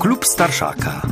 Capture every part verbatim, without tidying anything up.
Klub Starszaka.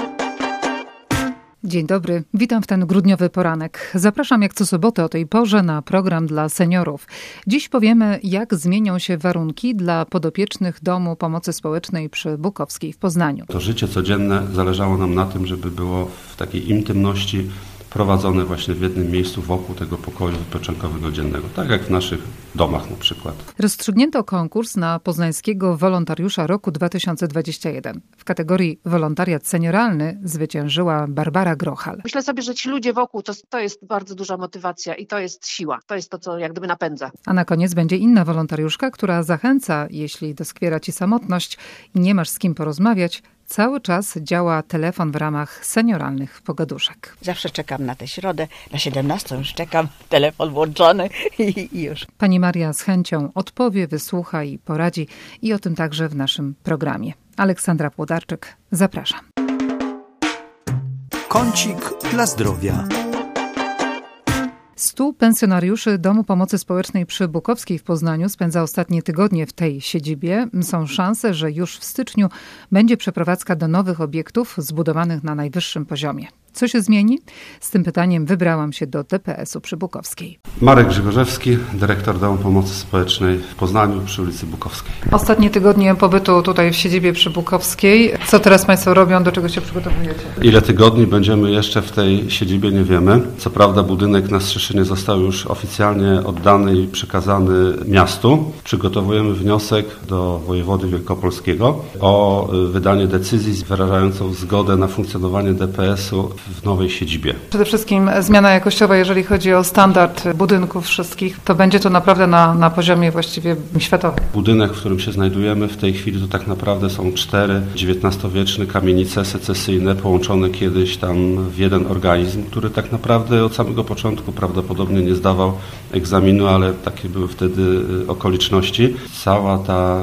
Dzień dobry, witam w ten grudniowy poranek. Zapraszam jak co sobotę o tej porze na program dla seniorów. Dziś powiemy, jak zmienią się warunki dla podopiecznych Domu Pomocy Społecznej przy Bukowskiej w Poznaniu. To życie codzienne zależało nam na tym, żeby było w takiej intymności prowadzone właśnie w jednym miejscu wokół tego pokoju wypoczynkowego dziennego, tak jak w naszych domach na przykład. Rozstrzygnięto konkurs na poznańskiego wolontariusza roku dwa tysiące dwudziestego pierwszego. W kategorii wolontariat senioralny zwyciężyła Barbara Grochal. Myślę sobie, że ci ludzie wokół, to, to jest bardzo duża motywacja i to jest siła. To jest to, co jak gdyby napędza. A na koniec będzie inna wolontariuszka, która zachęca, jeśli doskwiera ci samotność i nie masz z kim porozmawiać, cały czas działa telefon w ramach senioralnych pogaduszek. Zawsze czekam na tę środę, na siedemnastą już czekam, telefon włączony i, i już. Pani Maria z chęcią odpowie, wysłucha i poradzi i o tym także w naszym programie. Aleksandra Płodarczyk, zapraszam. Kącik dla zdrowia. Stu pensjonariuszy Domu Pomocy Społecznej przy Bukowskiej w Poznaniu spędza ostatnie tygodnie w tej siedzibie. Są szanse, że już w styczniu będzie przeprowadzka do nowych obiektów zbudowanych na najwyższym poziomie. Co się zmieni? Z tym pytaniem wybrałam się do D P S-u przy Bukowskiej. Marek Grzegorzewski, dyrektor Domu Pomocy Społecznej w Poznaniu przy ulicy Bukowskiej. Ostatnie tygodnie pobytu tutaj w siedzibie przy Bukowskiej. Co teraz Państwo robią? Do czego się przygotowujecie? Ile tygodni będziemy jeszcze w tej siedzibie, nie wiemy. Co prawda budynek na Strzeszynie został już oficjalnie oddany i przekazany miastu. Przygotowujemy wniosek do wojewody wielkopolskiego o wydanie decyzji wyrażającą zgodę na funkcjonowanie D P S-u w nowej siedzibie. Przede wszystkim zmiana jakościowa, jeżeli chodzi o standard budynków wszystkich, to będzie to naprawdę na, na poziomie właściwie światowym. Budynek, w którym się znajdujemy w tej chwili, to tak naprawdę są cztery dziewiętnastowieczne kamienice secesyjne połączone kiedyś tam w jeden organizm, który tak naprawdę od samego początku prawdopodobnie nie zdawał egzaminu, ale takie były wtedy okoliczności. Cała ta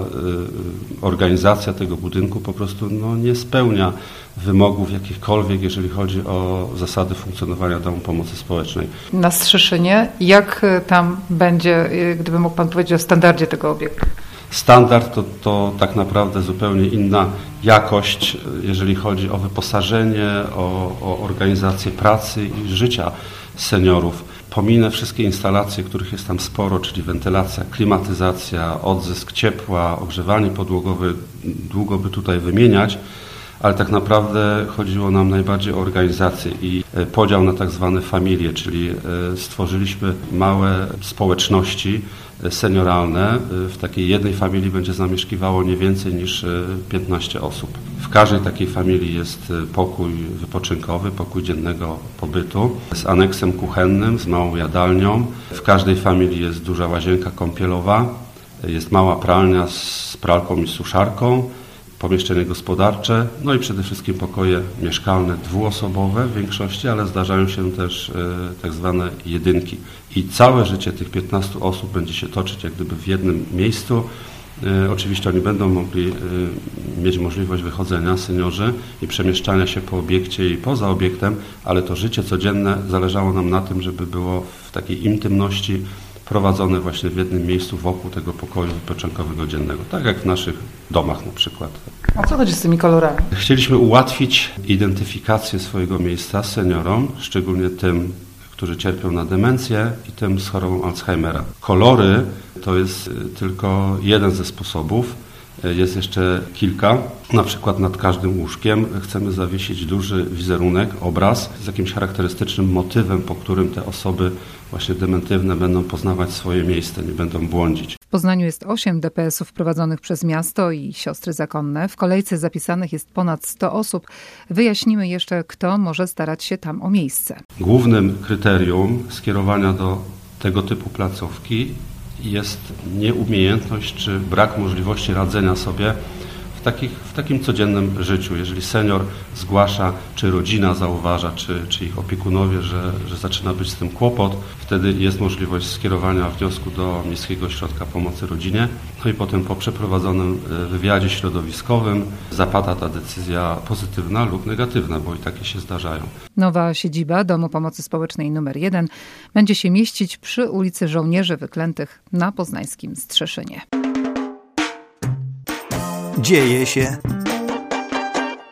y, organizacja tego budynku po prostu no, nie spełnia wymogów jakichkolwiek, jeżeli chodzi o zasady funkcjonowania Domu Pomocy Społecznej. Na Strzeszynie, jak tam będzie, gdyby mógł Pan powiedzieć o standardzie tego obiektu? Standard to, to tak naprawdę zupełnie inna jakość, jeżeli chodzi o wyposażenie, o, o organizację pracy i życia seniorów. Pominę wszystkie instalacje, których jest tam sporo, czyli wentylacja, klimatyzacja, odzysk ciepła, ogrzewanie podłogowe, długo by tutaj wymieniać, ale tak naprawdę chodziło nam najbardziej o organizację i podział na tak zwane familie, czyli stworzyliśmy małe społeczności senioralne. W takiej jednej familii będzie zamieszkiwało nie więcej niż piętnaście osób. W każdej takiej familii jest pokój wypoczynkowy, pokój dziennego pobytu z aneksem kuchennym, z małą jadalnią. W każdej familii jest duża łazienka kąpielowa, jest mała pralnia z pralką i suszarką, pomieszczenie gospodarcze, no i przede wszystkim pokoje mieszkalne dwuosobowe w większości, ale zdarzają się też e, tak zwane jedynki. I całe życie tych piętnastu osób będzie się toczyć jak gdyby w jednym miejscu. E, oczywiście oni będą mogli e, mieć możliwość wychodzenia, seniorzy, i przemieszczania się po obiekcie i poza obiektem, ale to życie codzienne zależało nam na tym, żeby było w takiej intymności prowadzone właśnie w jednym miejscu wokół tego pokoju wypoczynkowego dziennego, tak jak w naszych domach na przykład. A co chodzi z tymi kolorami? Chcieliśmy ułatwić identyfikację swojego miejsca seniorom, szczególnie tym, którzy cierpią na demencję i tym z chorobą Alzheimera. Kolory to jest tylko jeden ze sposobów. Jest jeszcze kilka. Na przykład nad każdym łóżkiem chcemy zawiesić duży wizerunek, obraz z jakimś charakterystycznym motywem, po którym te osoby właśnie dementywne będą poznawać swoje miejsce, nie będą błądzić. W Poznaniu jest osiem D P S-ów prowadzonych przez miasto i siostry zakonne. W kolejce zapisanych jest ponad sto osób. Wyjaśnimy jeszcze, kto może starać się tam o miejsce. Głównym kryterium skierowania do tego typu placówki jest nieumiejętność czy brak możliwości radzenia sobie w, takich, w takim codziennym życiu. Jeżeli senior zgłasza, czy rodzina zauważa, czy, czy ich opiekunowie, że, że zaczyna być z tym kłopot, wtedy jest możliwość skierowania wniosku do Miejskiego Ośrodka Pomocy Rodzinie. No i potem po przeprowadzonym wywiadzie środowiskowym zapada ta decyzja pozytywna lub negatywna, bo i takie się zdarzają. Nowa siedziba Domu Pomocy Społecznej numer jeden będzie się mieścić przy ulicy Żołnierzy Wyklętych na poznańskim Strzeszynie. Dzieje się.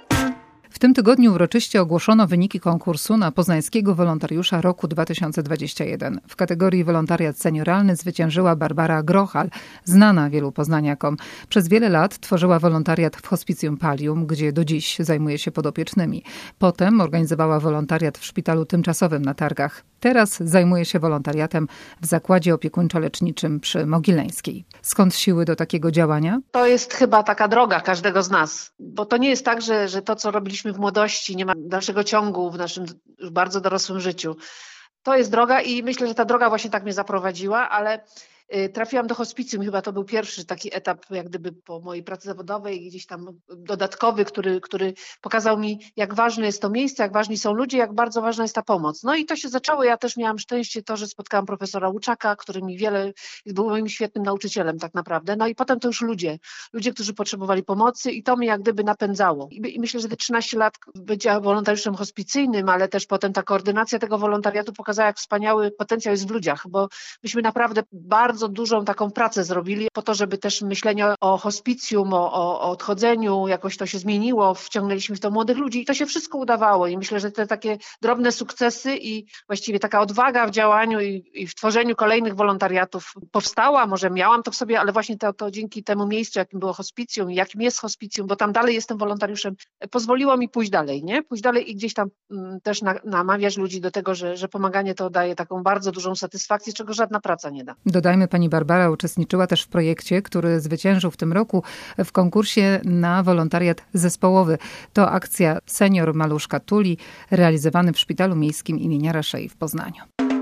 W tym tygodniu uroczyście ogłoszono wyniki konkursu na poznańskiego wolontariusza roku dwa tysiące dwudziestego pierwszego. W kategorii wolontariat senioralny zwyciężyła Barbara Grochal, znana wielu poznaniakom. Przez wiele lat tworzyła wolontariat w Hospicjum Pallium, gdzie do dziś zajmuje się podopiecznymi. Potem organizowała wolontariat w szpitalu tymczasowym na Targach. Teraz zajmuje się wolontariatem w zakładzie opiekuńczo-leczniczym przy Mogileńskiej. Skąd siły do takiego działania? To jest chyba taka droga każdego z nas, bo to nie jest tak, że, że to, co robiliśmy w młodości, nie ma dalszego ciągu w naszym już bardzo dorosłym życiu. To jest droga i myślę, że ta droga właśnie tak mnie zaprowadziła, ale trafiłam do hospicjum, chyba to był pierwszy taki etap jak gdyby po mojej pracy zawodowej, gdzieś tam dodatkowy, który, który pokazał mi, jak ważne jest to miejsce, jak ważni są ludzie, jak bardzo ważna jest ta pomoc. No i to się zaczęło, ja też miałam szczęście to, że spotkałam profesora Łuczaka, który mi wiele, był moim świetnym nauczycielem tak naprawdę. No i potem to już ludzie, ludzie, którzy potrzebowali pomocy i to mnie jak gdyby napędzało. I, i myślę, że te trzynaście lat bycia wolontariuszem hospicyjnym, ale też potem ta koordynacja tego wolontariatu pokazała, jak wspaniały potencjał jest w ludziach, bo myśmy naprawdę bardzo bardzo dużą taką pracę zrobili po to, żeby też myślenie o hospicjum, o, o, o odchodzeniu, jakoś to się zmieniło, wciągnęliśmy w to młodych ludzi i to się wszystko udawało i myślę, że te takie drobne sukcesy i właściwie taka odwaga w działaniu i, i w tworzeniu kolejnych wolontariatów powstała, może miałam to w sobie, ale właśnie to, to dzięki temu miejscu, jakim było hospicjum i jakim jest hospicjum, bo tam dalej jestem wolontariuszem, pozwoliło mi pójść dalej, nie? Pójść dalej i gdzieś tam m, też na, namawiać ludzi do tego, że, że pomaganie to daje taką bardzo dużą satysfakcję, czego żadna praca nie da. Dodajmy, pani Barbara uczestniczyła też w projekcie, który zwyciężył w tym roku w konkursie na wolontariat zespołowy. To akcja Senior Maluszka Tuli, realizowany w Szpitalu Miejskim imienia Raszei w Poznaniu.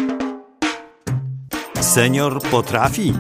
Senior potrafi.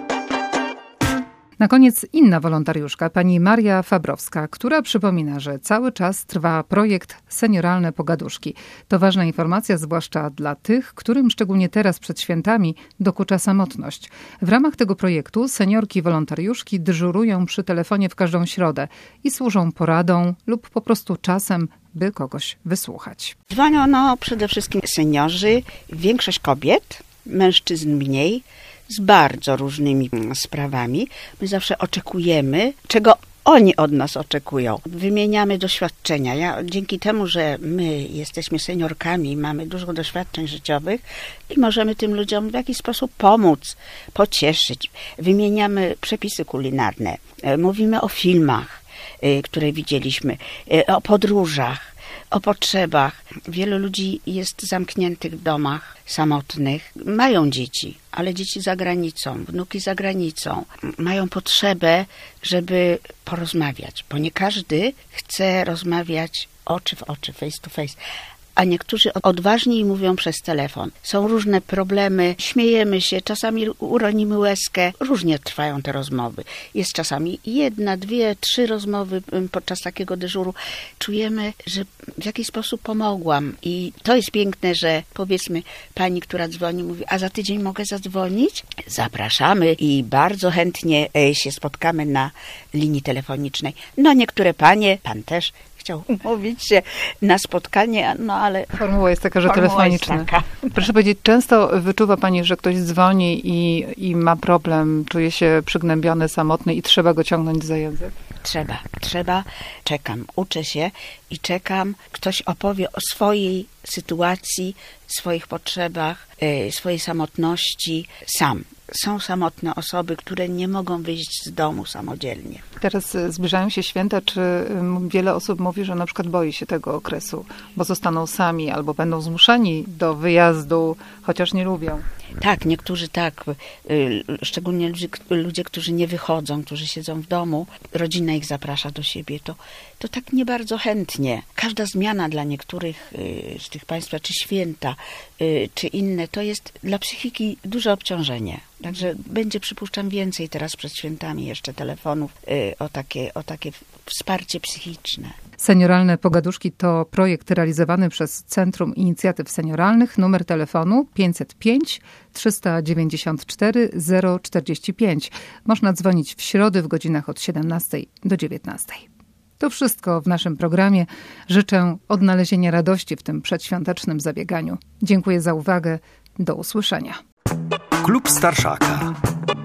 Na koniec inna wolontariuszka, pani Maria Fabrowska, która przypomina, że cały czas trwa projekt Senioralne Pogaduszki. To ważna informacja, zwłaszcza dla tych, którym szczególnie teraz przed świętami dokucza samotność. W ramach tego projektu seniorki wolontariuszki dyżurują przy telefonie w każdą środę i służą poradą lub po prostu czasem, by kogoś wysłuchać. Dzwonią no, przede wszystkim seniorzy, większość kobiet, mężczyzn mniej, z bardzo różnymi sprawami. My zawsze oczekujemy, czego oni od nas oczekują. Wymieniamy doświadczenia. Ja, dzięki temu, że my jesteśmy seniorkami, mamy dużo doświadczeń życiowych i możemy tym ludziom w jakiś sposób pomóc, pocieszyć. Wymieniamy przepisy kulinarne. Mówimy o filmach, które widzieliśmy, o podróżach, o potrzebach. Wielu ludzi jest zamkniętych w domach, samotnych. Mają dzieci, ale dzieci za granicą, wnuki za granicą. Mają potrzebę, żeby porozmawiać, bo nie każdy chce rozmawiać oczy w oczy, face to face. A niektórzy odważniej mówią przez telefon. Są różne problemy, śmiejemy się, czasami uronimy łezkę. Różnie trwają te rozmowy. Jest czasami jedna, dwie, trzy rozmowy podczas takiego dyżuru. Czujemy, że w jakiś sposób pomogłam. I to jest piękne, że powiedzmy pani, która dzwoni, mówi, a za tydzień mogę zadzwonić? Zapraszamy i bardzo chętnie się spotkamy na linii telefonicznej. No niektóre panie, pan też, chciał umówić się na spotkanie, no ale... Formuła jest taka, że telefoniczna. Taka. Proszę powiedzieć, często wyczuwa pani, że ktoś dzwoni i, i ma problem, czuje się przygnębiony, samotny i trzeba go ciągnąć za język? Trzeba, trzeba. Czekam, uczę się i czekam. Ktoś opowie o swojej sytuacji, swoich potrzebach, yy, swojej samotności sam. Są samotne osoby, które nie mogą wyjść z domu samodzielnie. Teraz zbliżają się święta. Czy wiele osób mówi, że na przykład boi się tego okresu, bo zostaną sami albo będą zmuszeni do wyjazdu, chociaż nie lubią? Tak, niektórzy tak. Szczególnie ludzie, ludzie, którzy nie wychodzą, którzy siedzą w domu. Rodzina ich zaprasza do siebie. To, to tak nie bardzo chętnie. Każda zmiana dla niektórych z tych państwa, czy święta, czy inne, to jest dla psychiki duże obciążenie. Także będzie, przypuszczam, więcej teraz przed świętami jeszcze telefonów o takie, o takie wsparcie psychiczne. Senioralne Pogaduszki to projekt realizowany przez Centrum Inicjatyw Senioralnych. Numer telefonu pięćset pięć trzysta dziewięćdziesiąt cztery zero czterdzieści pięć. Można dzwonić w środę w godzinach od siedemnastej do dziewiętnastej. To wszystko w naszym programie. Życzę odnalezienia radości w tym przedświątecznym zabieganiu. Dziękuję za uwagę. Do usłyszenia. Klub Starszaka.